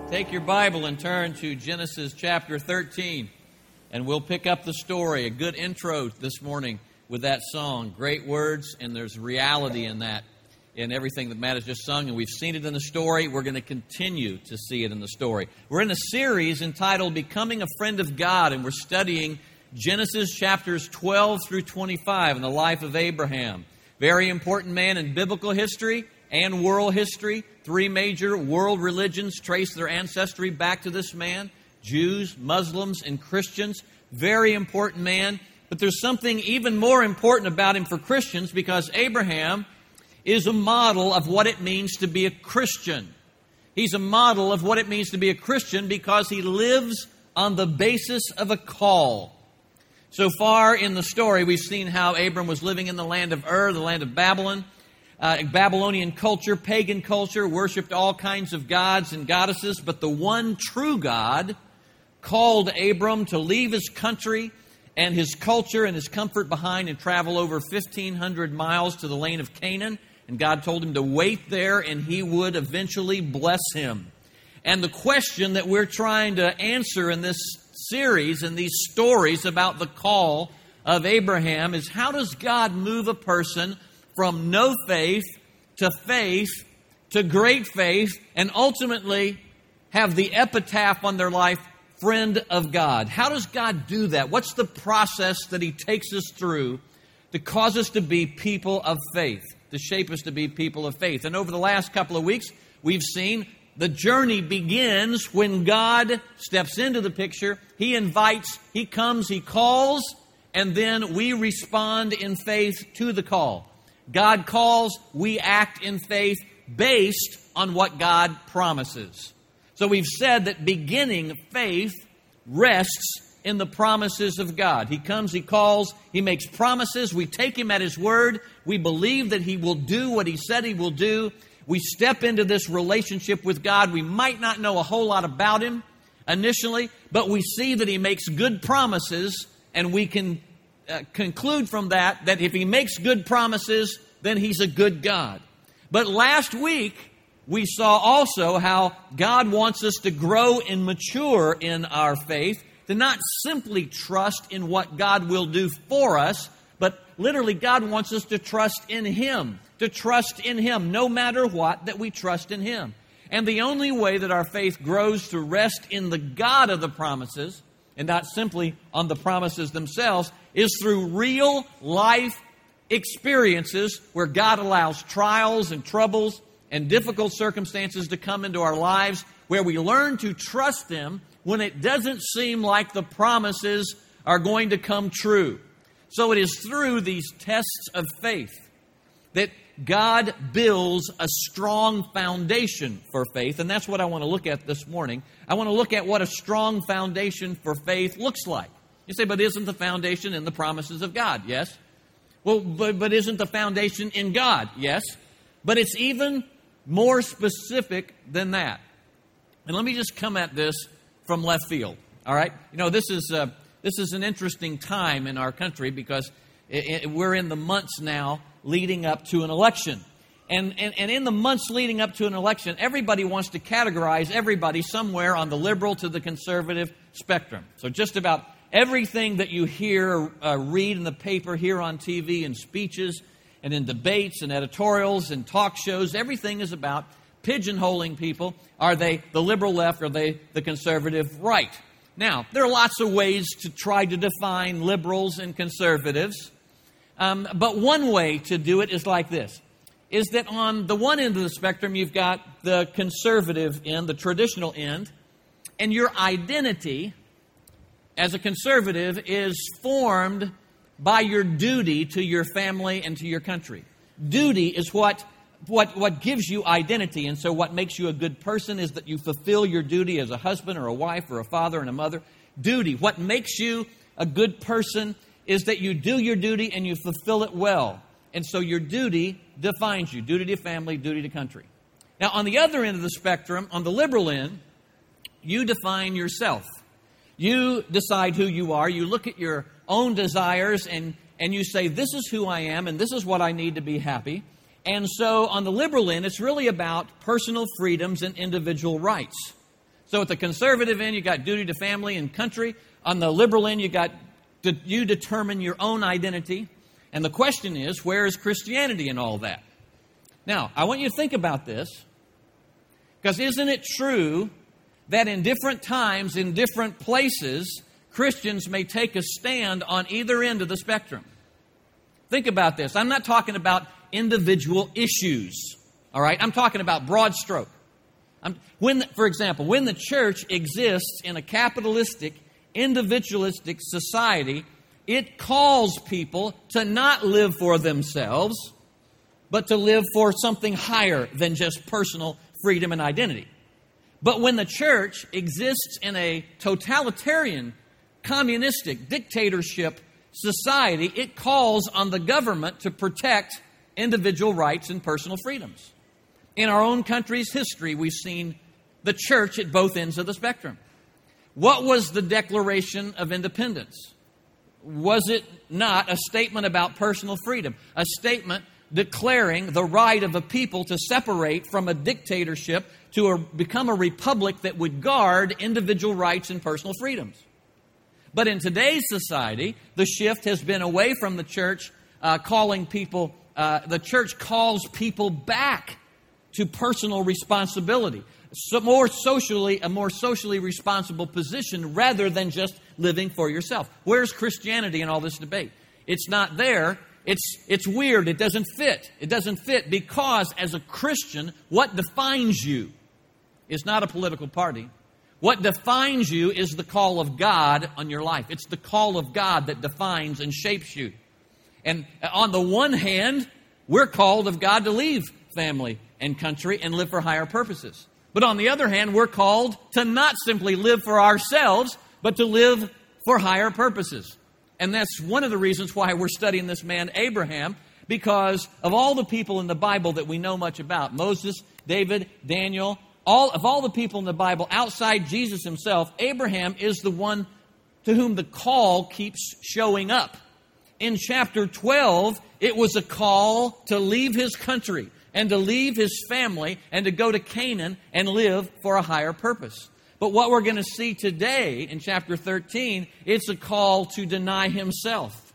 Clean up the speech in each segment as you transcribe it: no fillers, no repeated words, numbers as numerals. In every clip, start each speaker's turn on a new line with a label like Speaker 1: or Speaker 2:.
Speaker 1: Take your Bible and turn to Genesis chapter 13, and we'll pick up the story. A good intro this morning with that song. Great words, and there's reality in that, in everything that Matt has just sung, and we've seen it in the story. We're going to continue to see it in the story. We're in a series entitled Becoming a Friend of God, and we're studying Genesis chapters 12 through 25 in the life of Abraham. Very important man in biblical history and world history. Three major world religions trace their ancestry back to this man: Jews, Muslims, and Christians. Very important man. But there's something even more important about him for Christians, because Abraham is a model of what it means to be a Christian. He's a model of what it means to be a Christian because he lives on the basis of a call. So far in the story, we've seen how Abram was living in the land of Ur, the land of Babylon. Babylonian culture, pagan culture, worshipped all kinds of gods and goddesses, but the one true God called Abram to leave his country and his culture and his comfort behind and travel over 1,500 miles to the land of Canaan. And God told him to wait there and he would eventually bless him. And the question that we're trying to answer in this series and these stories about the call of Abraham is, how does God move a person from no faith to great faith, and ultimately have the epitaph on their life, friend of God? How does God do that? What's the process that He takes us through to cause us to be people of faith, to shape us to be people of faith? And over the last couple of weeks, we've seen the journey begins when God steps into the picture. He invites, He comes, He calls, and then we respond in faith to the call. God calls, we act in faith based on what God promises. So we've said that beginning faith rests in the promises of God. He comes, He calls, He makes promises. We take Him at His word. We believe that He will do what He said He will do. We step into this relationship with God. We might not know a whole lot about Him initially, but we see that He makes good promises, and we can conclude from that if He makes good promises, then He's a good God. But last week, we saw also how God wants us to grow and mature in our faith, to not simply trust in what God will do for us, but literally God wants us to trust in Him, no matter what, that we trust in Him. And the only way that our faith grows to rest in the God of the promises, and not simply on the promises themselves, is through real life experiences where God allows trials and troubles and difficult circumstances to come into our lives, where we learn to trust Him when it doesn't seem like the promises are going to come true. So it is through these tests of faith that God builds a strong foundation for faith, and that's what I want to look at this morning. I want to look at what a strong foundation for faith looks like. You say, but isn't the foundation in the promises of God? Yes. Well, but isn't the foundation in God? Yes. But it's even more specific than that. And let me just come at this from left field. All right? You know, this is an interesting time in our country, because we're in the months now leading up to an election. And in the months leading up to an election, everybody wants to categorize everybody somewhere on the liberal to the conservative spectrum. So just about everything that you hear, read in the paper, hear on TV, and speeches, and in debates and editorials and talk shows, everything is about pigeonholing people. Are they the liberal left or are they the conservative right? Now, there are lots of ways to try to define liberals and conservatives. But one way to do it is like this, is that on the one end of the spectrum, you've got the conservative end, the traditional end, and your identity as a conservative is formed by your duty to your family and to your country. Duty is what gives you identity. And so what makes you a good person is that you fulfill your duty as a husband or a wife or a father and a mother. Duty. What makes you a good person is that you do your duty and you fulfill it well. And so your duty defines you. Duty to family, duty to country. Now, on the other end of the spectrum, on the liberal end, you define yourself. You decide who you are. You look at your own desires and you say, this is who I am and this is what I need to be happy. And so on the liberal end, it's really about personal freedoms and individual rights. So at the conservative end, you got duty to family and country. On the liberal end, you determine your own identity. And the question is, where is Christianity in all that? Now, I want you to think about this, because isn't it true that in different times, in different places, Christians may take a stand on either end of the spectrum? Think about this. I'm not talking about individual issues, all right? I'm talking about broad stroke. For example, when the church exists in a capitalistic, individualistic society, it calls people to not live for themselves, but to live for something higher than just personal freedom and identity. But when the church exists in a totalitarian, communistic, dictatorship society, it calls on the government to protect individual rights and personal freedoms. In our own country's history, we've seen the church at both ends of the spectrum. What was the Declaration of Independence? Was it not a statement about personal freedom? A statement declaring the right of a people to separate from a dictatorship to become a republic that would guard individual rights and personal freedoms. But in today's society, the shift has been away from the church the church calls people back to personal responsibility. A more socially responsible position rather than just living for yourself. Where's Christianity in all this debate? It's not there. It's weird. It doesn't fit. It doesn't fit because as a Christian, what defines you is not a political party. What defines you is the call of God on your life. It's the call of God that defines and shapes you. And on the one hand, we're called of God to leave family and country and live for higher purposes. But on the other hand, we're called to not simply live for ourselves, but to live for higher purposes. And that's one of the reasons why we're studying this man, Abraham, because of all the people in the Bible that we know much about, Moses, David, Daniel, all the people in the Bible outside Jesus himself, Abraham is the one to whom the call keeps showing up. In chapter 12, it was a call to leave his country and to leave his family and to go to Canaan and live for a higher purpose. But what we're going to see today in chapter 13, it's a call to deny himself.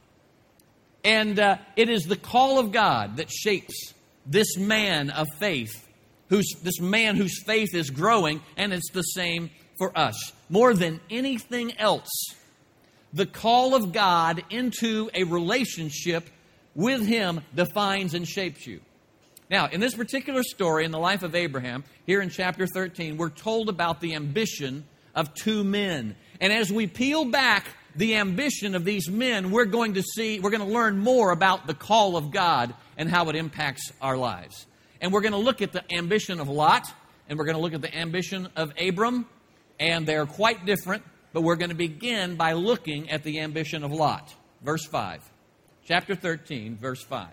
Speaker 1: And it is the call of God that shapes this man of faith, this man whose faith is growing, and it's the same for us. More than anything else, the call of God into a relationship with him defines and shapes you. Now, in this particular story in the life of Abraham, here in chapter 13, we're told about the ambition of two men. And as we peel back the ambition of these men, we're going to learn more about the call of God and how it impacts our lives. And we're going to look at the ambition of Lot, and we're going to look at the ambition of Abram, and they're quite different, but we're going to begin by looking at the ambition of Lot. Verse 5. Chapter 13, verse 5.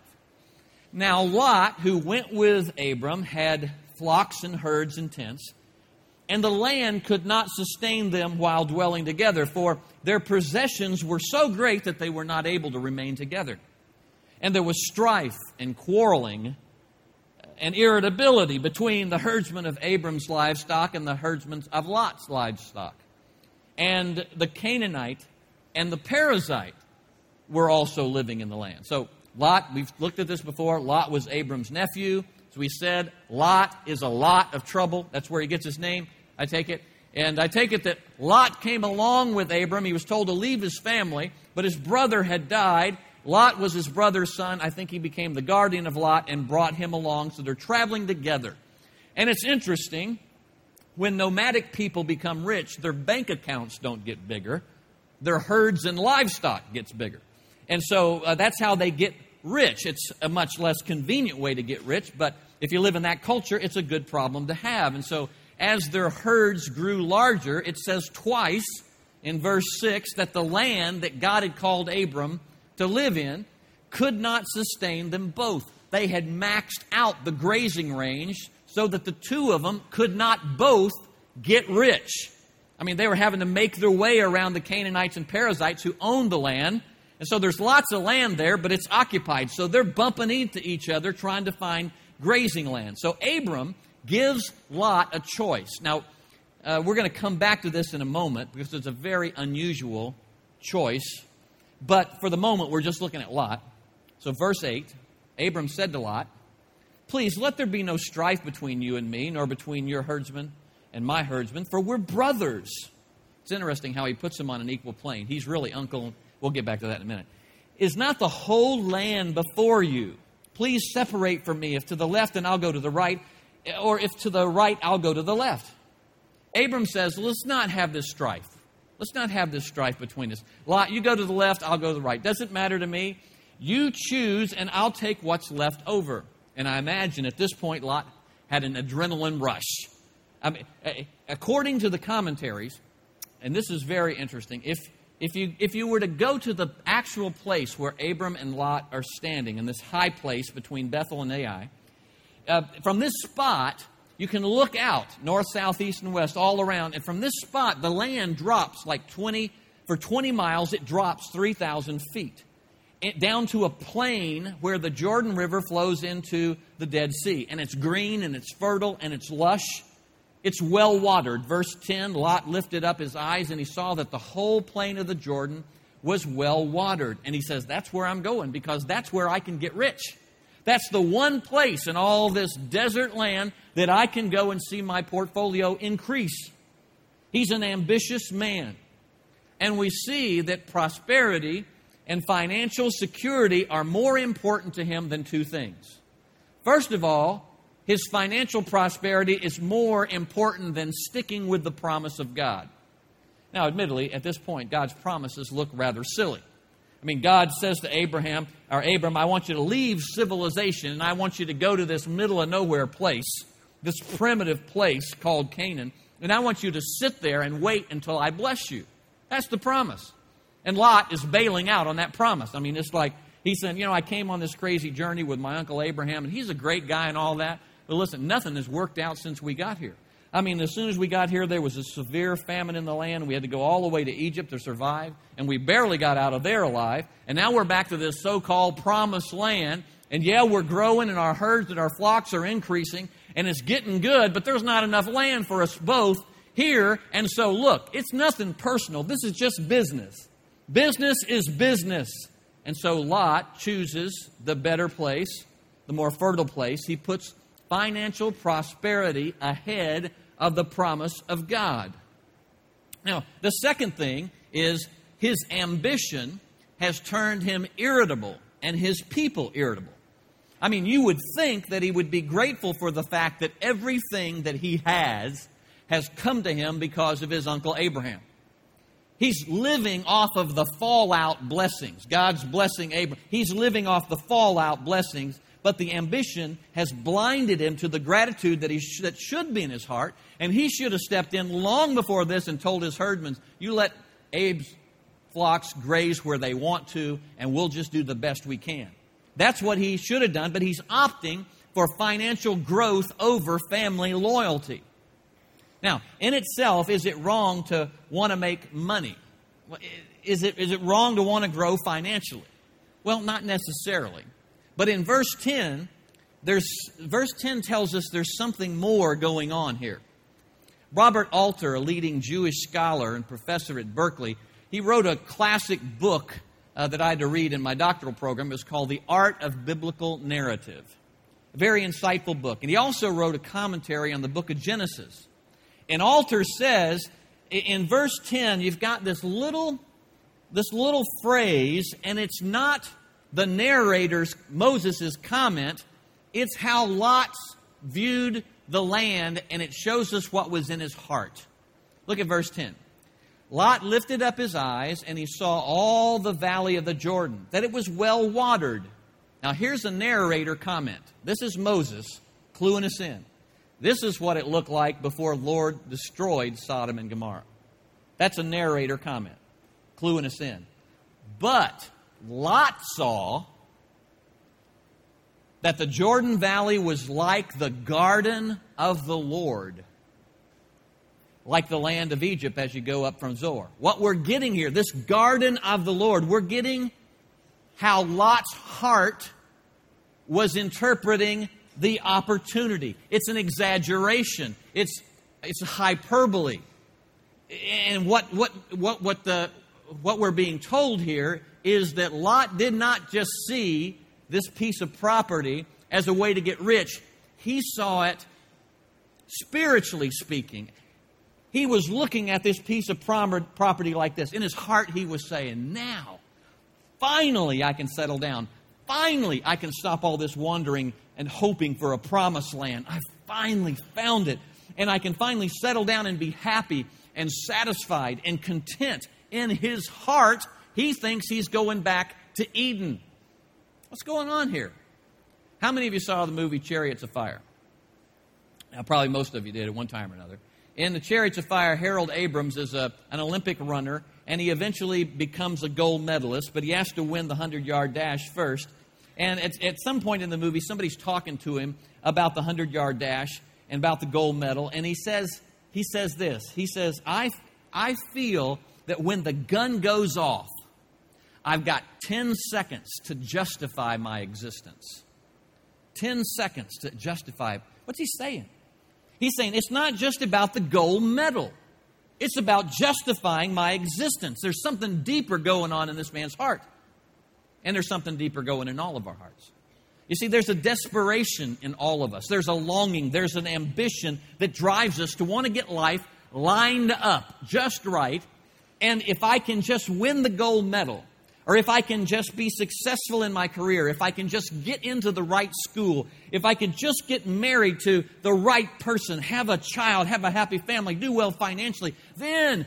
Speaker 1: Now Lot, who went with Abram, had flocks and herds and tents, and the land could not sustain them while dwelling together, for their possessions were so great that they were not able to remain together. And there was strife and quarreling and irritability between the herdsmen of Abram's livestock and the herdsmen of Lot's livestock. And the Canaanite and the Perizzite were also living in the land. So Lot, we've looked at this before. Lot was Abram's nephew. As we said, Lot is a lot of trouble. That's where he gets his name, I take it. And I take it that Lot came along with Abram. He was told to leave his family, but his brother had died. Lot was his brother's son. I think he became the guardian of Lot and brought him along. So they're traveling together. And it's interesting, when nomadic people become rich, their bank accounts don't get bigger. Their herds and livestock gets bigger. And so that's how they get rich. It's a much less convenient way to get rich, but if you live in that culture, it's a good problem to have. And so as their herds grew larger, it says twice in verse 6 that the land that God had called Abram to live in could not sustain them both. They had maxed out the grazing range so that the two of them could not both get rich. I mean, they were having to make their way around the Canaanites and Perizzites who owned the land. And so there's lots of land there, but it's occupied. So they're bumping into each other trying to find grazing land. So Abram gives Lot a choice. Now, We're going to come back to this in a moment because it's a very unusual choice. But for the moment, we're just looking at Lot. So verse 8, Abram said to Lot, "Please let there be no strife between you and me, nor between your herdsmen and my herdsmen, for we're brothers." It's interesting how he puts them on an equal plane. He's really uncle. We'll get back to that in a minute. "Is not the whole land before you? Please separate from me. If to the left, then I'll go to the right, or if to the right, I'll go to the left." Abram says, let's not have this strife. Let's not have this strife between us. Lot, you go to the left, I'll go to the right. Doesn't matter to me. You choose, and I'll take what's left over. And I imagine at this point, Lot had an adrenaline rush. I mean, according to the commentaries, and this is very interesting, if you were to go to the actual place where Abram and Lot are standing, in this high place between Bethel and Ai, from this spot, you can look out, north, south, east, and west, all around. And from this spot, the land drops like 20 miles, it drops 3,000 feet. Down to a plain where the Jordan River flows into the Dead Sea. And it's green, and it's fertile, and it's lush. It's well watered. Verse 10, Lot lifted up his eyes, and he saw that the whole plain of the Jordan was well watered. And he says, that's where I'm going, because that's where I can get rich. That's the one place in all this desert land that I can go and see my portfolio increase. He's an ambitious man. And we see that prosperity and financial security are more important to him than two things. First of all, his financial prosperity is more important than sticking with the promise of God. Now, admittedly, at this point, God's promises look rather silly. I mean, God says to Abram, I want you to leave civilization, and I want you to go to this middle of nowhere place, this primitive place called Canaan, and I want you to sit there and wait until I bless you. That's the promise. And Lot is bailing out on that promise. I mean, it's like he said, I came on this crazy journey with my uncle Abraham, and he's a great guy and all that. But listen, nothing has worked out since we got here. I mean, as soon as we got here, there was a severe famine in the land. We had to go all the way to Egypt to survive, and we barely got out of there alive. And now we're back to this so-called promised land. And yeah, we're growing, and our herds and our flocks are increasing, and it's getting good, but there's not enough land for us both here. And so, look, it's nothing personal. This is just business. Business is business. And so Lot chooses the better place, the more fertile place. He puts financial prosperity ahead of the promise of God. Now, the second thing is his ambition has turned him irritable and his people irritable. I mean, you would think that he would be grateful for the fact that everything that he has come to him because of his uncle Abraham. He's living off of the fallout blessings. God's blessing Abraham. He's living off the fallout blessings. But the ambition has blinded him to the gratitude that should be in his heart. And he should have stepped in long before this and told his herdmen, you let Abe's flocks graze where they want to, and we'll just do the best we can. That's what he should have done, but he's opting for financial growth over family loyalty. Now, in itself, is it wrong to want to make money? Is it wrong to want to grow financially? Well, not necessarily. But in verse 10 tells us there's something more going on here. Robert Alter, a leading Jewish scholar and professor at Berkeley, he wrote a classic book that I had to read in my doctoral program. It was called The Art of Biblical Narrative. A very insightful book. And he also wrote a commentary on the book of Genesis. And Alter says, in verse 10, you've got this little phrase, and it's not the narrator's, Moses' comment, it's how Lot viewed the land, and it shows us what was in his heart. Look at verse 10. Lot lifted up his eyes, and he saw all the valley of the Jordan, that it was well watered. Now here's a narrator comment. This is Moses cluing us in. This is what it looked like before the Lord destroyed Sodom and Gomorrah. That's a narrator comment, cluing us in. But Lot saw that the Jordan Valley was like the garden of the Lord, like the land of Egypt as you go up from Zoar. What we're getting here, this garden of the Lord, we're getting how Lot's heart was interpreting the opportunity. It's an exaggeration. It's it's a hyperbole. And what we're being told here is that Lot did not just see this piece of property as a way to get rich. He saw it, spiritually speaking. He was looking at this piece of property like this. In his heart, he was saying, now, finally I can settle down. Finally I can stop all this wandering and hoping for a promised land. I finally found it. And I can finally settle down and be happy and satisfied and content. In his heart, he thinks he's going back to Eden. What's going on here? How many of you saw the movie Chariots of Fire? Now, probably most of you did at one time or another. In the Chariots of Fire, Harold Abrams is an Olympic runner, and he eventually becomes a gold medalist, but he has to win the 100-yard dash first. And at some point in the movie, somebody's talking to him about the 100-yard dash and about the gold medal, and he says this. He says, I feel that when the gun goes off, I've got 10 seconds to justify my existence. 10 seconds to justify. What's he saying? He's saying it's not just about the gold medal. It's about justifying my existence. There's something deeper going on in this man's heart. And there's something deeper going in all of our hearts. You see, there's a desperation in all of us. There's a longing. There's an ambition that drives us to want to get life lined up just right. And if I can just win the gold medal, or if I can just be successful in my career, if I can just get into the right school, if I can just get married to the right person, have a child, have a happy family, do well financially, then,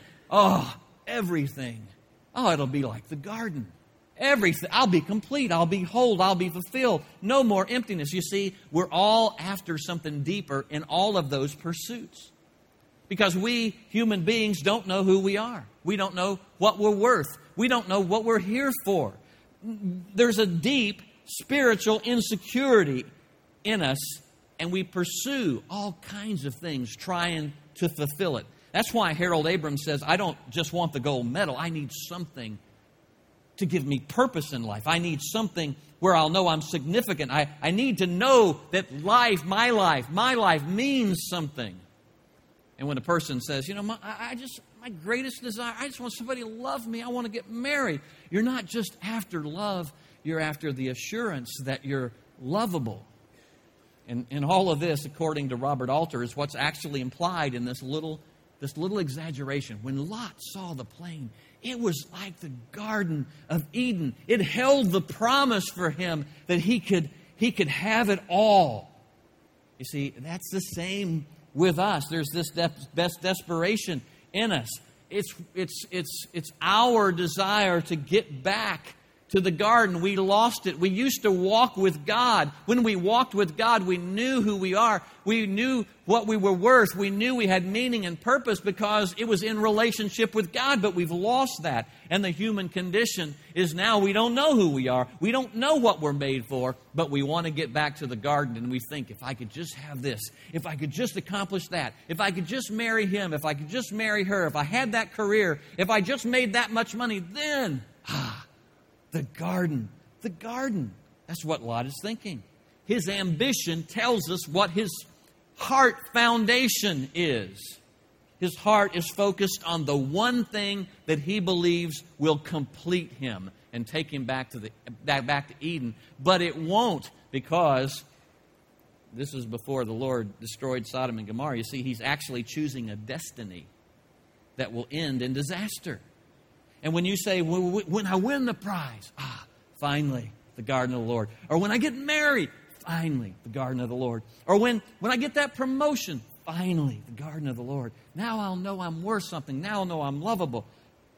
Speaker 1: everything. It'll be like the garden. Everything. I'll be complete. I'll be whole. I'll be fulfilled. No more emptiness. You see, we're all after something deeper in all of those pursuits. Because we, human beings, don't know who we are. We don't know what we're worth. We don't know what we're here for. There's a deep spiritual insecurity in us, and we pursue all kinds of things trying to fulfill it. That's why Harold Abrams says, I don't just want the gold medal. I need something to give me purpose in life. I need something where I'll know I'm significant. I need to know that my life means something. And when a person says, my greatest desire, I just want somebody to love me. I want to get married. You're not just after love. You're after the assurance that you're lovable. And all of this, according to Robert Alter, is what's actually implied in this little exaggeration. When Lot saw the plain, it was like the Garden of Eden. It held the promise for him that he could have it all. You see, that's the same with us. There's this desperation in us. It's our desire to get back to the garden. We lost it. We used to walk with God. When we walked with God, we knew who we are. We knew what we were worth. We knew we had meaning and purpose because it was in relationship with God, but we've lost that. And the human condition is now we don't know who we are. We don't know what we're made for, but we want to get back to the garden, and we think, if I could just have this, if I could just accomplish that, if I could just marry him, if I could just marry her, if I had that career, if I just made that much money, then, the garden. That's what Lot is thinking. His ambition tells us what his heart foundation is. His heart is focused on the one thing that he believes will complete him and take him back to Eden. But it won't, because this is before the Lord destroyed Sodom and Gomorrah. You see, he's actually choosing a destiny that will end in disaster. And when you say, when I win the prize, finally, the garden of the Lord. Or when I get married, finally, the garden of the Lord. Or when I get that promotion, finally, the garden of the Lord. Now I'll know I'm worth something. Now I'll know I'm lovable.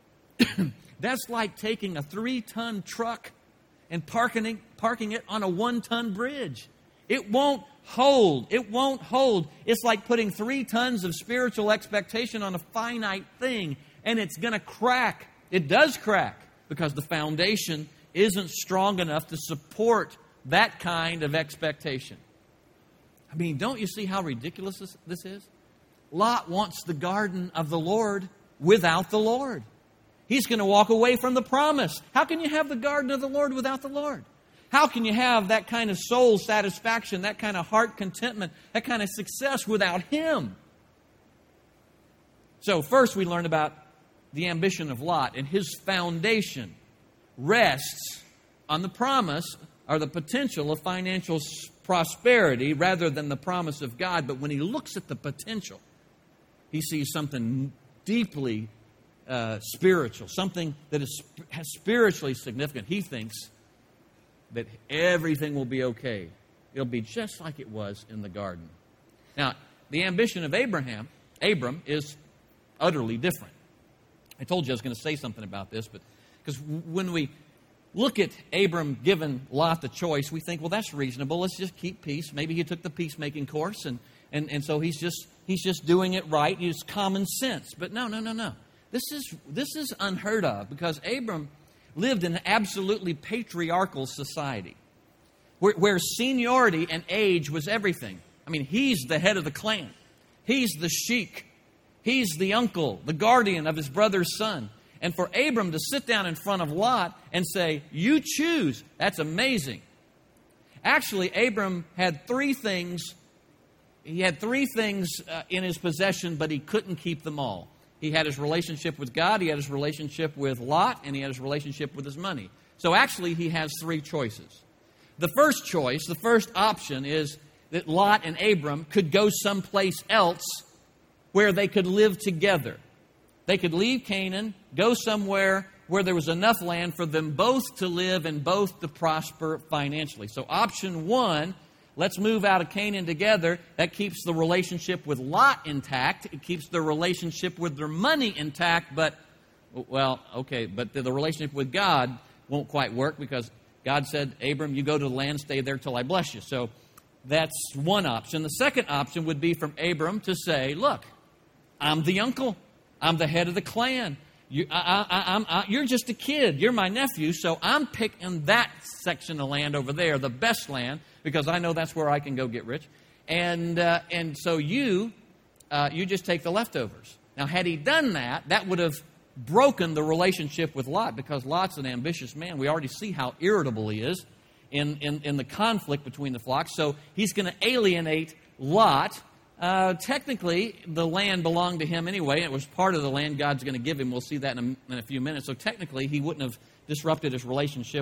Speaker 1: That's like taking a 3-ton truck and parking it on a 1-ton bridge. It won't hold. It won't hold. It's like putting 3 tons of spiritual expectation on a finite thing, and it's going to crack. It does crack because the foundation isn't strong enough to support that kind of expectation. I mean, don't you see how ridiculous this is? Lot wants the garden of the Lord without the Lord. He's going to walk away from the promise. How can you have the garden of the Lord without the Lord? How can you have that kind of soul satisfaction, that kind of heart contentment, that kind of success without Him? So first we learn about the ambition of Lot, and his foundation rests on the promise or the potential of financial prosperity rather than the promise of God. But when he looks at the potential, he sees something deeply spiritual, something that is spiritually significant. He thinks that everything will be okay. It'll be just like it was in the garden. Now, the ambition of Abram is utterly different. I told you I was going to say something about this, but because when we look at Abram giving Lot the choice, we think, well, that's reasonable. Let's just keep peace. Maybe he took the peacemaking course, and so he's just doing it right. It's common sense. But no. This is unheard of, because Abram lived in an absolutely patriarchal society where seniority and age was everything. I mean, he's the head of the clan. He's the sheik. He's the uncle, the guardian of his brother's son. And for Abram to sit down in front of Lot and say, you choose, that's amazing. Actually, Abram had three things. He had three things in his possession, but he couldn't keep them all. He had his relationship with God, he had his relationship with Lot, and he had his relationship with his money. So actually, he has three choices. The first choice, the first option is that Lot and Abram could go someplace else where they could live together. They could leave Canaan, go somewhere where there was enough land for them both to live and both to prosper financially. So option one, let's move out of Canaan together. That keeps the relationship with Lot intact. It keeps the relationship with their money intact, but the relationship with God won't quite work, because God said, Abram, you go to the land, stay there till I bless you. So that's one option. The second option would be from Abram to say, look, I'm the uncle. I'm the head of the clan. You're just a kid. You're my nephew, so I'm picking that section of land over there, the best land, because I know that's where I can go get rich. And so you just take the leftovers. Now, had he done that, that would have broken the relationship with Lot, because Lot's an ambitious man. We already see how irritable he is in the conflict between the flocks. So he's going to alienate Lot. Technically, the land belonged to him anyway. It was part of the land God's going to give him. We'll see that in a few minutes. So technically, he wouldn't have disrupted his relationship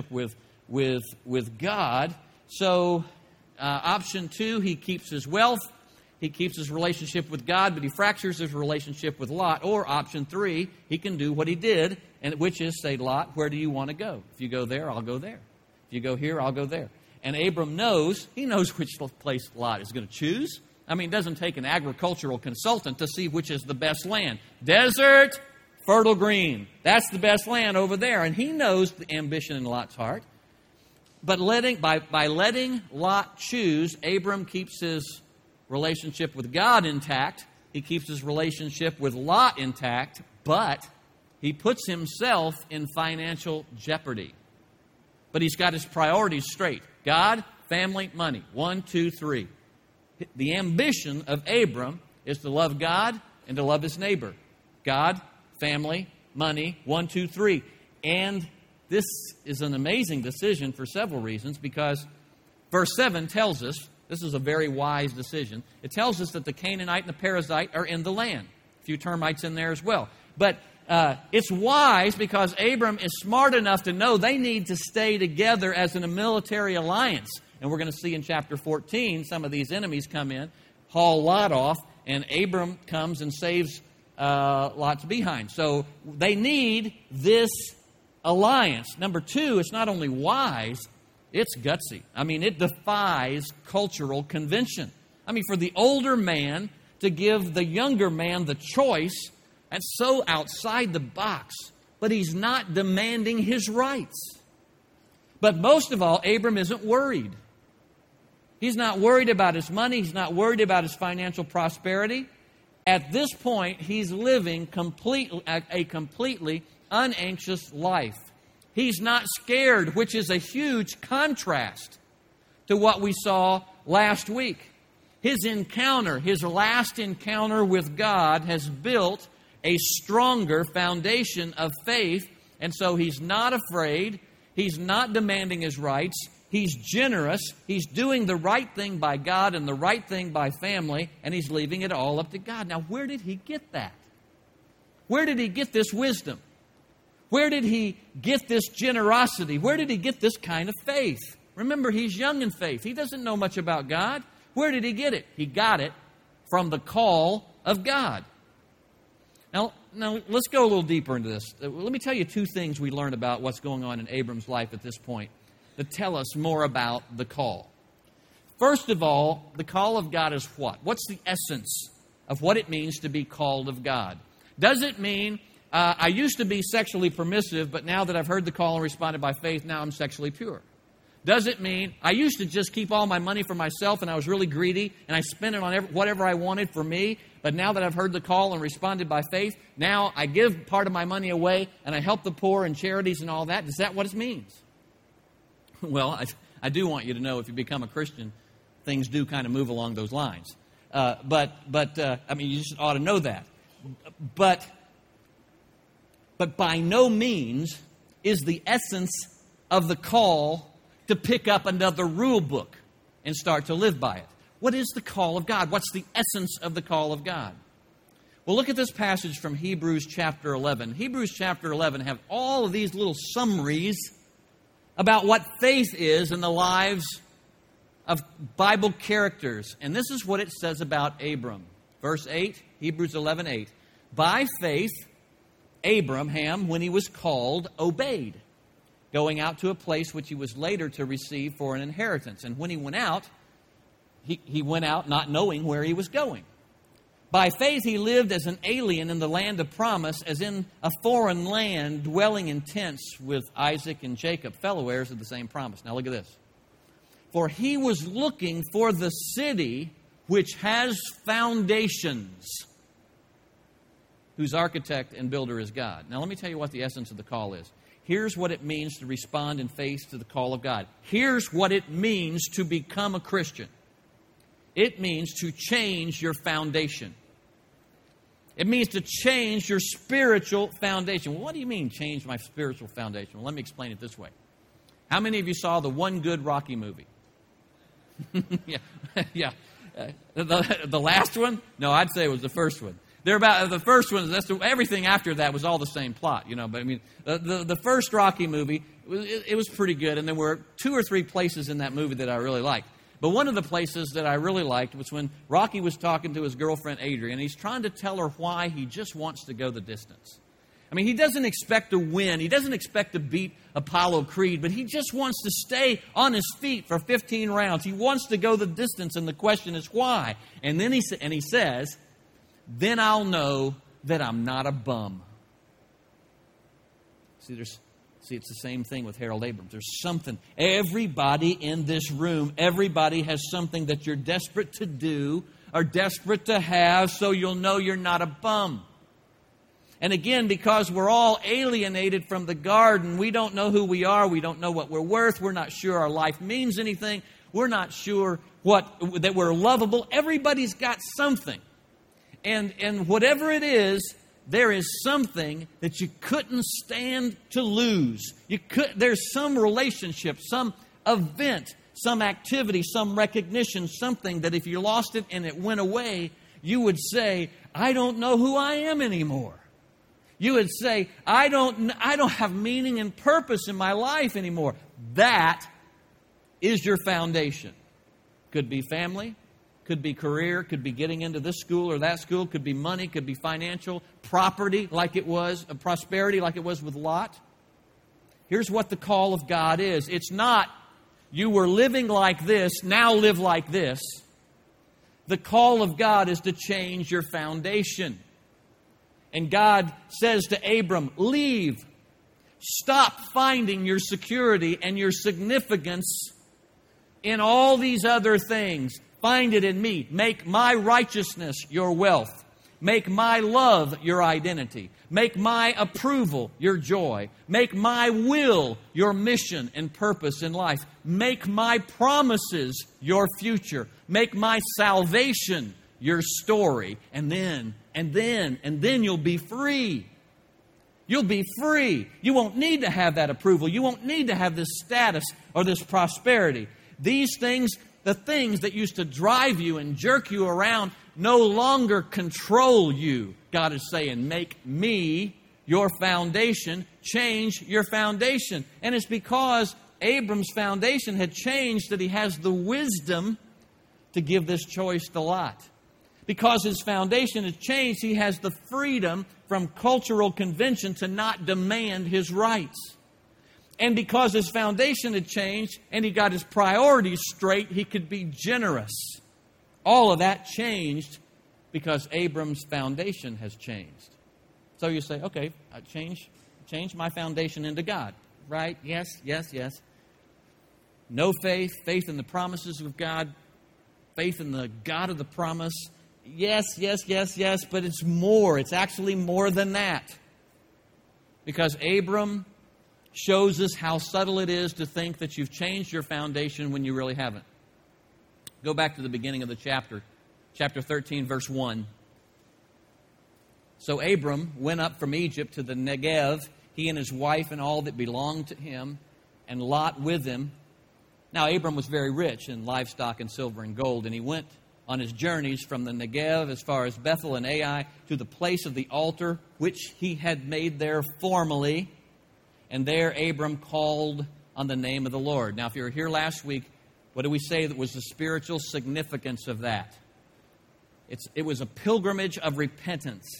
Speaker 1: with God. So option two, he keeps his wealth. He keeps his relationship with God, but he fractures his relationship with Lot. Or option three, he can do what he did, and which is say, Lot, where do you want to go? If you go there, I'll go there. If you go here, I'll go there. And Abram knows which place Lot is going to choose. I mean, it doesn't take an agricultural consultant to see which is the best land. Desert, fertile green. That's the best land over there. And he knows the ambition in Lot's heart. But by letting Lot choose, Abram keeps his relationship with God intact. He keeps his relationship with Lot intact. But he puts himself in financial jeopardy. But he's got his priorities straight. God, family, money. 1, 2, 3. The ambition of Abram is to love God and to love his neighbor. God, family, money, 1, 2, 3. And this is an amazing decision for several reasons, because verse 7 tells us, this is a very wise decision. It tells us that the Canaanite and the Perizzite are in the land. A few termites in there as well. But it's wise because Abram is smart enough to know they need to stay together as in a military alliance. And we're going to see in chapter 14, some of these enemies come in, haul Lot off, and Abram comes and saves Lot's behind. So they need this alliance. Number two, it's not only wise, it's gutsy. I mean, it defies cultural convention. I mean, for the older man to give the younger man the choice, that's so outside the box. But he's not demanding his rights. But most of all, Abram isn't worried. He's not worried about his money. He's not worried about his financial prosperity. At this point, he's living a completely unanxious life. He's not scared, which is a huge contrast to what we saw last week. His last encounter with God has built a stronger foundation of faith, and so he's not afraid. He's not demanding his rights. He's generous. He's doing the right thing by God and the right thing by family, and he's leaving it all up to God. Now, where did he get that? Where did he get this wisdom? Where did he get this generosity? Where did he get this kind of faith? Remember, he's young in faith. He doesn't know much about God. Where did he get it? He got it from the call of God. Now, let's go a little deeper into this. Let me tell you two things we learned about what's going on in Abram's life at this point that tell us more about the call. First of all, the call of God is what? What's the essence of what it means to be called of God? Does it mean, I used to be sexually permissive, but now that I've heard the call and responded by faith, now I'm sexually pure? Does it mean, I used to just keep all my money for myself and I was really greedy and I spent it on whatever I wanted for me, but now that I've heard the call and responded by faith, now I give part of my money away and I help the poor and charities and all that? Is that what it means? Well, I do want you to know if you become a Christian, things do kind of move along those lines. But you just ought to know that. But by no means is the essence of the call to pick up another rule book and start to live by it. What is the call of God? What's the essence of the call of God? Well, look at this passage from Hebrews chapter 11. Hebrews chapter 11 have all of these little summaries about what faith is in the lives of Bible characters. And this is what it says about Abram. Verse 8, Hebrews 11:8. By faith, Abraham, when he was called, obeyed, going out to a place which he was later to receive for an inheritance. And when he went out, he went out not knowing where he was going. By faith he lived as an alien in the land of promise, as in a foreign land, dwelling in tents with Isaac and Jacob, fellow heirs of the same promise. Now look at this. For he was looking for the city which has foundations, whose architect and builder is God. Now let me tell you what the essence of the call is. Here's what it means to respond in faith to the call of God. Here's what it means to become a Christian. It means to change your foundation. It means to change your spiritual foundation. Well, what do you mean, change my spiritual foundation? Well, let me explain it this way. How many of you saw the one good Rocky movie? Yeah. The last one? No, I'd say it was the first one. The first one, everything after that was all the same plot, But I mean, the first Rocky movie, it was pretty good, and there were 2 or 3 places in that movie that I really liked. But one of the places that I really liked was when Rocky was talking to his girlfriend Adrian, and he's trying to tell her why he just wants to go the distance. I mean, he doesn't expect to win. He doesn't expect to beat Apollo Creed, but he just wants to stay on his feet for 15 rounds. He wants to go the distance, and the question is why. And then he says, then I'll know that I'm not a bum. See, it's the same thing with Harold Abrams. There's something. Everybody in this room, everybody has something that you're desperate to do or desperate to have, so you'll know you're not a bum. And again, because we're all alienated from the garden, we don't know who we are. We don't know what we're worth. We're not sure our life means anything. We're not sure that we're lovable. Everybody's got something. And whatever it is, there is something that you couldn't stand to lose. There's some relationship, some event, some activity, some recognition, something that if you lost it and it went away, you would say, I don't know who I am anymore. You would say, I don't have meaning and purpose in my life anymore. That is your foundation. Could be family, could be career, could be getting into this school or that school, could be money, could be financial, property like it was, prosperity like it was with Lot. Here's what the call of God is. It's not, you were living like this, now live like this. The call of God is to change your foundation. And God says to Abram, leave. Stop finding your security and your significance in all these other things. Find it in me. Make my righteousness your wealth. Make my love your identity. Make my approval your joy. Make my will your mission and purpose in life. Make my promises your future. Make my salvation your story. And then you'll be free. You'll be free. You won't need to have that approval. You won't need to have this status or this prosperity. These things, the things that used to drive you and jerk you around, no longer control you. God is saying, make me your foundation, change your foundation. And it's because Abram's foundation had changed that he has the wisdom to give this choice to Lot. Because his foundation has changed, he has the freedom from cultural convention to not demand his rights. And because his foundation had changed and he got his priorities straight, he could be generous. All of that changed because Abram's foundation has changed. So you say, okay, I change my foundation into God. Right? Yes. No faith, faith in the promises of God, faith in the God of the promise. Yes, but it's more. It's actually more than that. Because Abram shows us how subtle it is to think that you've changed your foundation when you really haven't. Go back to the beginning of the chapter 13, verse 1. So Abram went up from Egypt to the Negev, he and his wife and all that belonged to him, and Lot with him. Now Abram was very rich in livestock and silver and gold, and he went on his journeys from the Negev as far as Bethel and Ai to the place of the altar which he had made there formerly. And there Abram called on the name of the Lord. Now, if you were here last week, what did we say that was the spiritual significance of that? It was a pilgrimage of repentance.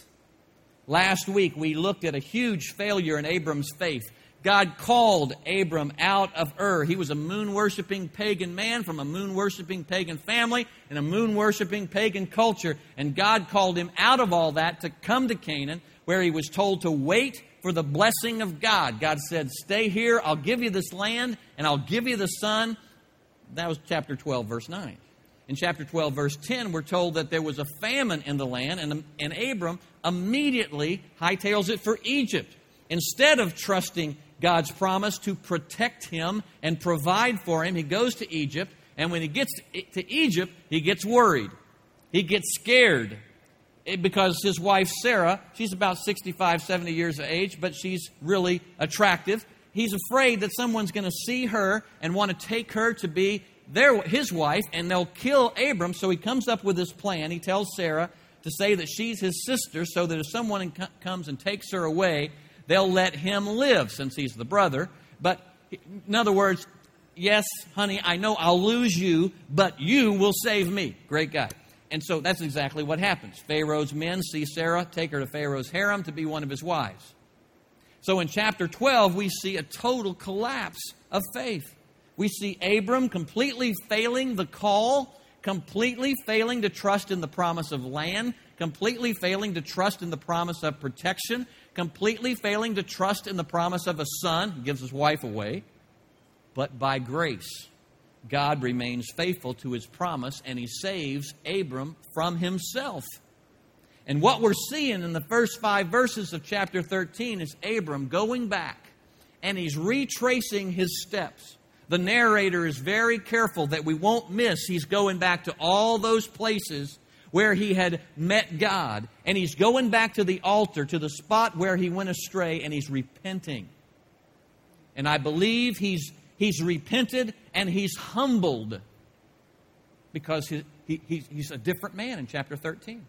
Speaker 1: Last week, we looked at a huge failure in Abram's faith. God called Abram out of Ur. He was a moon-worshiping pagan man from a moon-worshiping pagan family and a moon-worshiping pagan culture. And God called him out of all that to come to Canaan, where he was told to wait for the blessing of God. God said, stay here, I'll give you this land, and I'll give you the son. That was chapter 12, verse 9. In chapter 12, verse 10, we're told that there was a famine in the land, and Abram immediately hightails it for Egypt. Instead of trusting God's promise to protect him and provide for him, he goes to Egypt, and when he gets to Egypt, he gets worried. He gets scared. Because his wife, Sarah, she's about 65, 70 years of age, but she's really attractive. He's afraid that someone's going to see her and want to take her to be his wife, and they'll kill Abram. So he comes up with this plan. He tells Sarah to say that she's his sister, so that if someone comes and takes her away, they'll let him live, since he's the brother. But in other words, yes, honey, I know I'll lose you, but you will save me. Great guy. And so that's exactly what happens. Pharaoh's men see Sarah, take her to Pharaoh's harem to be one of his wives. So in chapter 12, we see a total collapse of faith. We see Abram completely failing the call, completely failing to trust in the promise of land, completely failing to trust in the promise of protection, completely failing to trust in the promise of a son. He gives his wife away. But by grace, God remains faithful to his promise, and he saves Abram from himself. And what we're seeing in the first 5 verses of chapter 13 is Abram going back, and he's retracing his steps. The narrator is very careful that we won't miss. He's going back to all those places where he had met God, and he's going back to the altar, to the spot where he went astray, and he's repenting. And I believe he's repented and he's humbled because he's a different man in chapter 13.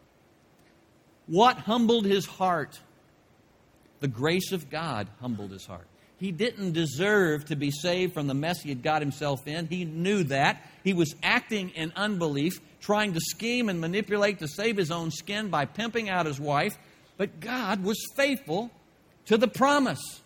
Speaker 1: What humbled his heart? The grace of God humbled his heart. He didn't deserve to be saved from the mess he had got himself in. He knew that. He was acting in unbelief, trying to scheme and manipulate to save his own skin by pimping out his wife. But God was faithful to the promise.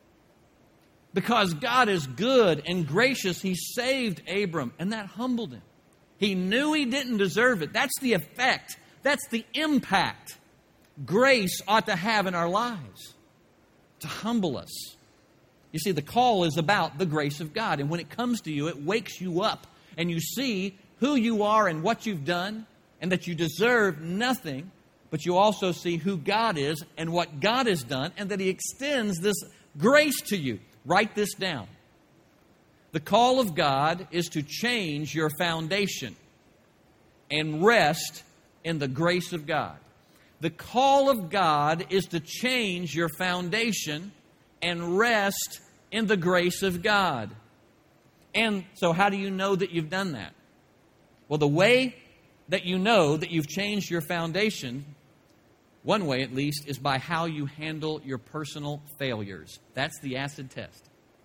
Speaker 1: Because God is good and gracious, he saved Abram, and that humbled him. He knew he didn't deserve it. That's the effect. That's the impact grace ought to have in our lives, to humble us. You see, the call is about the grace of God, and when it comes to you, it wakes you up, and you see who you are and what you've done, and that you deserve nothing, but you also see who God is and what God has done, and that he extends this grace to you. Write this down. The call of God is to change your foundation and rest in the grace of God. The call of God is to change your foundation and rest in the grace of God. And so how do you know that you've done that? Well, the way that you know that you've changed your foundation, one way at least, is by how you handle your personal failures. That's the acid test.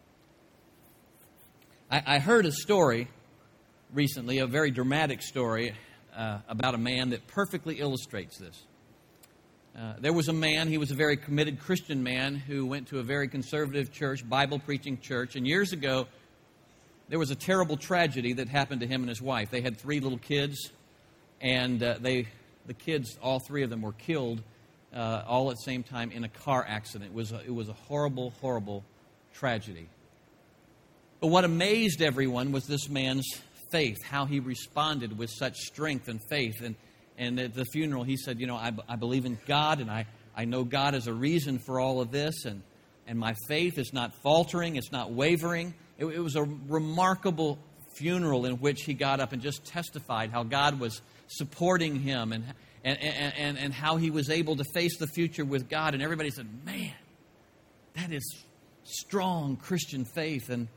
Speaker 1: I heard a story recently, a very dramatic story about a man that perfectly illustrates this. There was a man, he was a very committed Christian man who went to a very conservative church, Bible-preaching church, and years ago, there was a terrible tragedy that happened to him and his wife. They had 3 little kids, and the kids, all 3 of them, were killed all at the same time in a car accident. It was a horrible, horrible tragedy. But what amazed everyone was this man's faith, how he responded with such strength and faith. And at the funeral, he said, I believe in God, and I know God is a reason for all of this, and my faith is not faltering, it's not wavering. It was a remarkable funeral in which he got up and just testified how God was supporting him and how he was able to face the future with God. And everybody said, man, that is strong Christian faith. And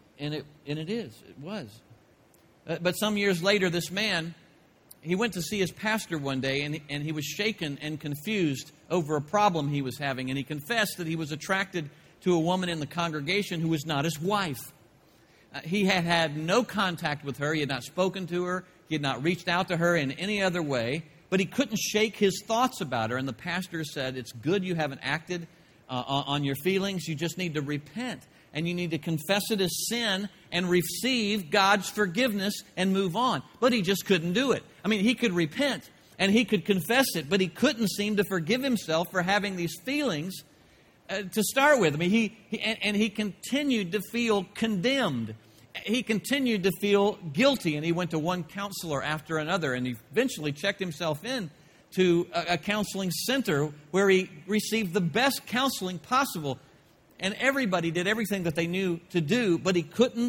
Speaker 1: it was. But some years later, this man, he went to see his pastor one day, and he was shaken and confused over a problem he was having. And he confessed that he was attracted to a woman in the congregation who was not his wife. He had had no contact with her. He had not spoken to her. He had not reached out to her in any other way. But he couldn't shake his thoughts about her. And the pastor said, it's good you haven't acted on your feelings. You just need to repent. And you need to confess it as sin and receive God's forgiveness and move on. But he just couldn't do it. I mean, he could repent and he could confess it, but he couldn't seem to forgive himself for having these feelings to start with. I mean, he continued to feel condemned. He continued to feel guilty, and he went to one counselor after another, and he eventually checked himself in to a counseling center where he received the best counseling possible. And everybody did everything that they knew to do, but he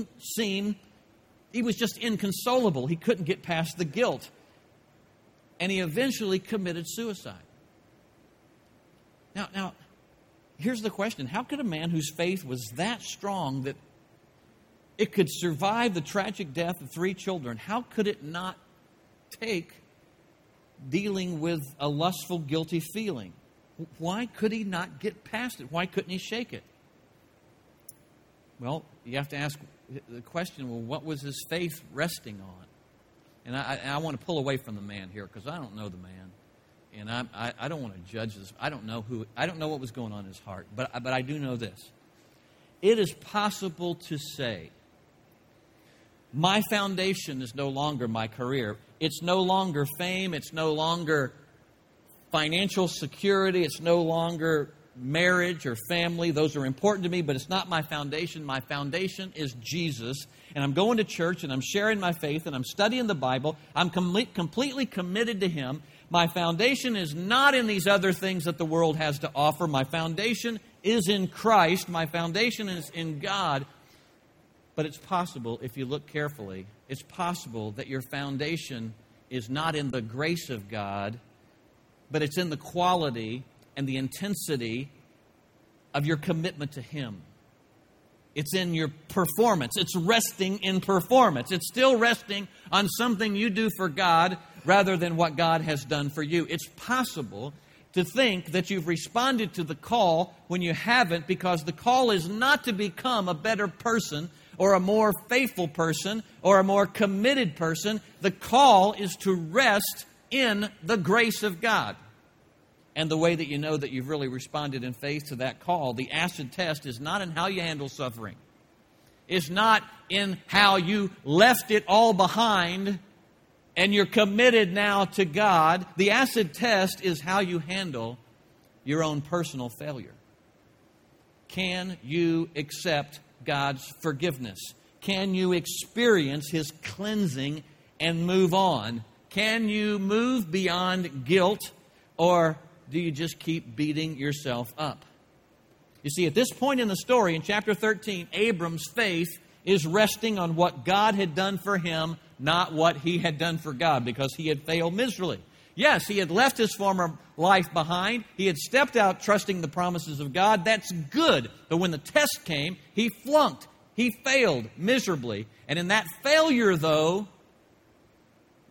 Speaker 1: was just inconsolable. He couldn't get past the guilt. And he eventually committed suicide. Now, here's the question. How could a man whose faith was that strong that it could survive the tragic death of 3 children, how could it not take dealing with a lustful, guilty feeling? Why could he not get past it? Why couldn't he shake it? Well, you have to ask the question, well, what was his faith resting on? And I want to pull away from the man here because I don't know the man. And I don't want to judge this. I don't know what was going on in his heart. But I do know this. It is possible to say, my foundation is no longer my career. It's no longer fame. It's no longer financial security. It's no longer marriage or family. Those are important to me, but it's not my foundation. My foundation is Jesus. And I'm going to church and I'm sharing my faith and I'm studying the Bible. I'm completely committed to Him. My foundation is not in these other things that the world has to offer. My foundation is in Christ. My foundation is in God. But it's possible, if you look carefully, it's possible that your foundation is not in the grace of God, but it's in the quality and the intensity of your commitment to Him. It's in your performance. It's resting in performance. It's still resting on something you do for God rather than what God has done for you. It's possible to think that you've responded to the call when you haven't, because the call is not to become a better person or a more faithful person or a more committed person. The call is to rest in the grace of God. And the way that you know that you've really responded in faith to that call, the acid test, is not in how you handle suffering. It's not in how you left it all behind and you're committed now to God. The acid test is how you handle your own personal failure. Can you accept God's forgiveness? Can you experience His cleansing and move on? Can you move beyond guilt, or do you just keep beating yourself up? You see, at this point in the story, in chapter 13, Abram's faith is resting on what God had done for him, not what he had done for God, because he had failed miserably. Yes, he had left his former life behind. He had stepped out trusting the promises of God. That's good. But when the test came, he flunked. He failed miserably. And in that failure, though,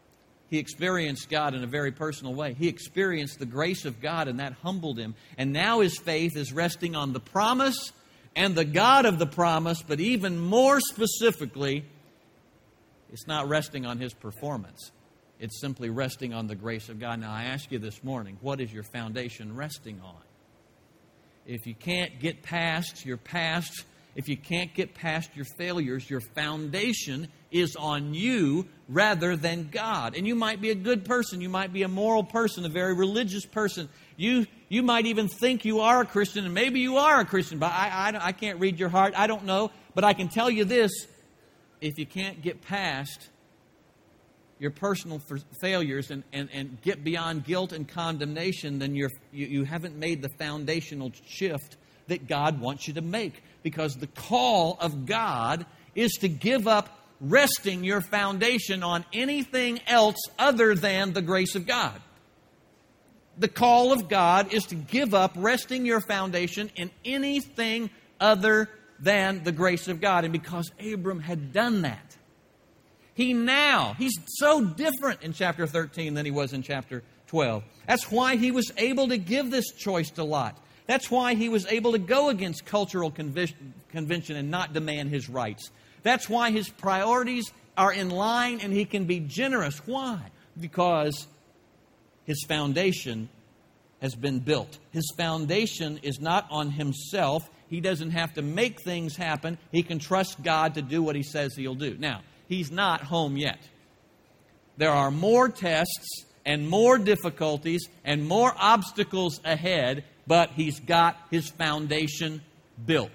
Speaker 1: He experienced God in a very personal way. He experienced the grace of God, and that humbled him. And now his faith is resting on the promise and the God of the promise, but even more specifically, it's not resting on his performance. It's simply resting on the grace of God. Now, I ask you this morning, what is your foundation resting on? If you can't get past your past, if you can't get past your failures, your foundation is on you rather than God. And you might be a good person. You might be a moral person, a very religious person. You might even think you are a Christian, and maybe you are a Christian, but I can't read your heart. I don't know. But I can tell you this, if you can't get past your personal failures and get beyond guilt and condemnation, then you haven't made the foundational shift that God wants you to make. Because the call of God is to give up resting your foundation on anything else other than the grace of God. The call of God is to give up resting your foundation in anything other than the grace of God. And because Abram had done that, he's so different in chapter 13 than he was in chapter 12. That's why he was able to give this choice to Lot. That's why he was able to go against cultural convention and not demand his rights. That's why his priorities are in line and he can be generous. Why? Because his foundation has been built. His foundation is not on himself. He doesn't have to make things happen. He can trust God to do what he says he'll do. Now, he's not home yet. There are more tests and more difficulties and more obstacles ahead, but he's got his foundation built.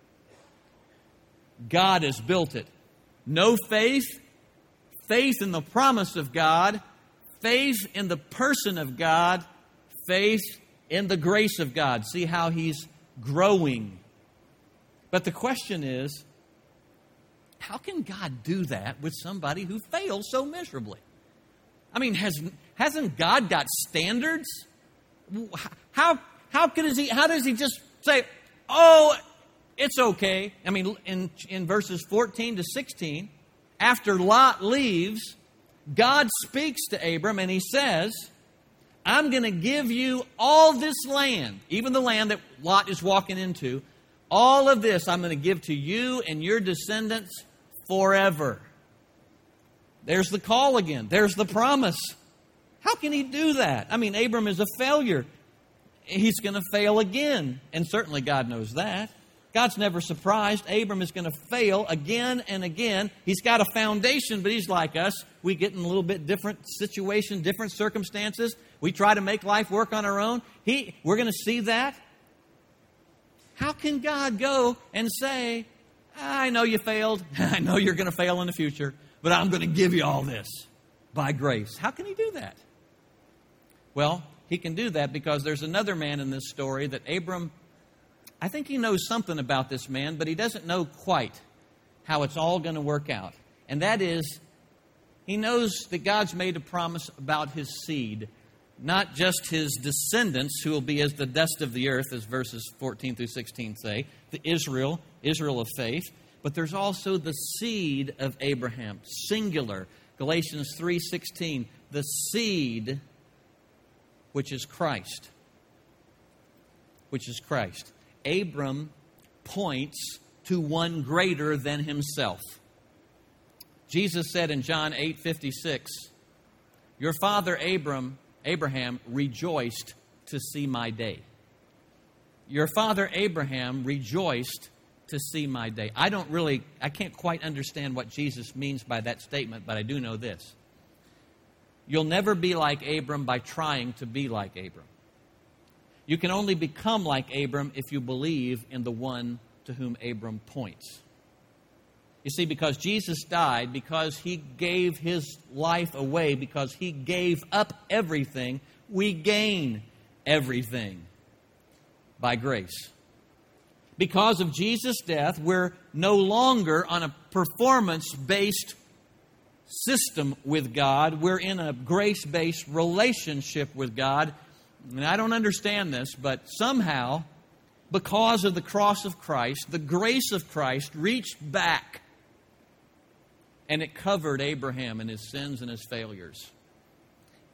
Speaker 1: God has built it. No faith, faith in the promise of God, faith in the person of God, faith in the grace of God. See how he's growing. But the question is, how can God do that with somebody who fails so miserably? I mean, hasn't God got standards? How does he just say, oh, it's okay? I mean, in verses 14 to 16, after Lot leaves, God speaks to Abram and he says, I'm going to give you all this land, even the land that Lot is walking into. All of this I'm going to give to you and your descendants forever. There's the call again. There's the promise. How can he do that? I mean, Abram is a failure. He's going to fail again. And certainly God knows that. God's never surprised. Abram is going to fail again and again. He's got a foundation, but he's like us. We get in a little bit different situation, different circumstances. We try to make life work on our own. We're going to see that. How can God go and say, I know you failed. I know you're going to fail in the future, but I'm going to give you all this by grace. How can he do that? Well, he can do that because there's another man in this story that Abram, I think he knows something about this man, but he doesn't know quite how it's all going to work out. And that is, he knows that God's made a promise about his seed, not just his descendants, who will be as the dust of the earth, as verses 14 through 16 say, the Israel of faith, but there's also the seed of Abraham, singular. Galatians 3:16, the seed which is Christ. Which is Christ. Abram points to one greater than himself. Jesus said in John 8:56, your father Abraham rejoiced to see my day. Your father Abraham rejoiced to see my day. I can't quite understand what Jesus means by that statement, but I do know this. You'll never be like Abram by trying to be like Abram. You can only become like Abram if you believe in the one to whom Abram points. You see, because Jesus died, because he gave his life away, because he gave up everything, we gain everything by grace. Because of Jesus' death, we're no longer on a performance-based system with God. We're in a grace-based relationship with God. And I don't understand this, but somehow, because of the cross of Christ, the grace of Christ reached back and it covered Abraham and his sins and his failures.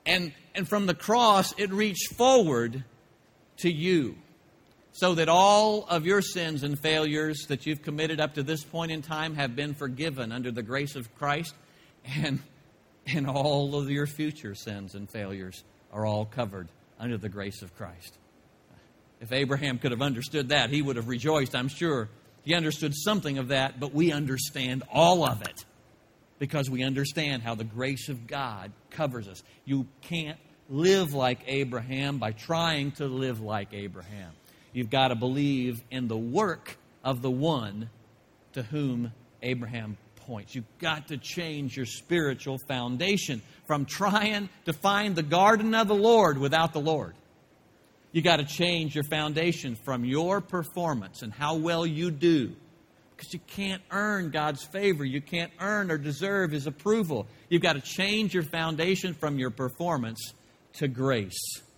Speaker 1: And from the cross, it reached forward to you, so that all of your sins and failures that you've committed up to this point in time have been forgiven under the grace of Christ, and all of your future sins and failures are all covered under the grace of Christ. If Abraham could have understood that, he would have rejoiced, I'm sure. He understood something of that, but we understand all of it because we understand how the grace of God covers us. You can't live like Abraham by trying to live like Abraham. You've got to believe in the work of the one to whom Abraham points. You've got to change your spiritual foundation from trying to find the garden of the Lord without the Lord. You've got to change your foundation from your performance and how well you do. Because you can't earn God's favor. You can't earn or deserve His approval. You've got to change your foundation from your performance to grace.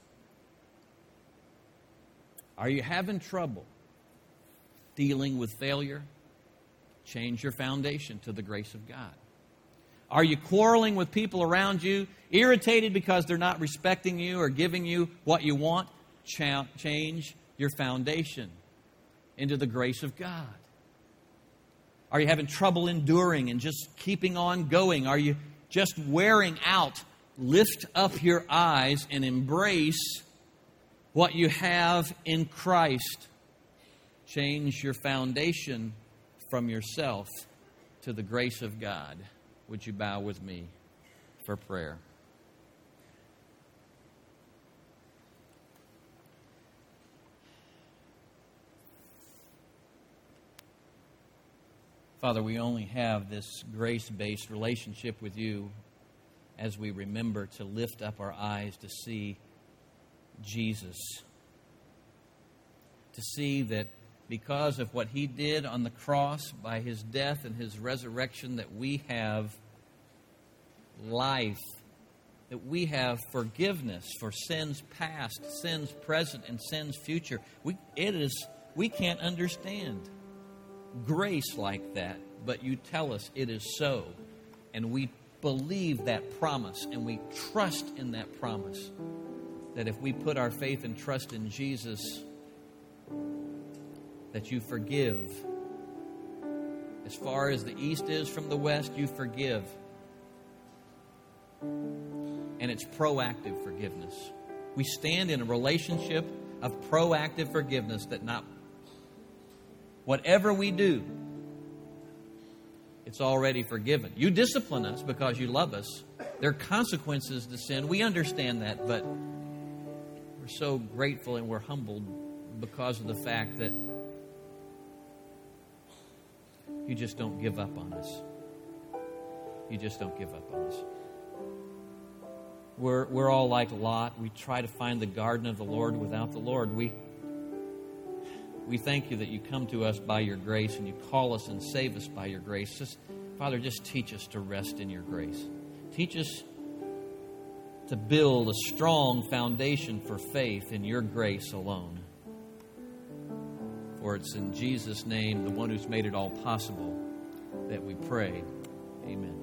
Speaker 1: Are you having trouble dealing with failure? Change your foundation to the grace of God. Are you quarreling with people around you, irritated because they're not respecting you or giving you what you want? Change your foundation into the grace of God. Are you having trouble enduring and just keeping on going? Are you just wearing out? Lift up your eyes and embrace what you have in Christ. Change your foundation from yourself to the grace of God. Would you bow with me for prayer? Father, we only have this grace-based relationship with you as we remember to lift up our eyes to see Jesus. To see that because of what He did on the cross, by His death and His resurrection, that we have life, that we have forgiveness for sins past, sins present, and sins future. We can't understand grace like that, but you tell us it is so. And we believe that promise, and we trust in that promise, that if we put our faith and trust in Jesus, that you forgive. As far as the east is from the west, you forgive. And it's proactive forgiveness. We stand in a relationship of proactive forgiveness that not whatever we do, it's already forgiven. You discipline us because you love us. There are consequences to sin. We understand that, but we're so grateful and we're humbled because of the fact that you just don't give up on us. You just don't give up on us. We're all like Lot. We try to find the garden of the Lord without the Lord. We thank you that you come to us by your grace and you call us and save us by your grace. Father, just teach us to rest in your grace. Teach us to build a strong foundation for faith in your grace alone. For it's in Jesus' name, the one who's made it all possible, that we pray. Amen.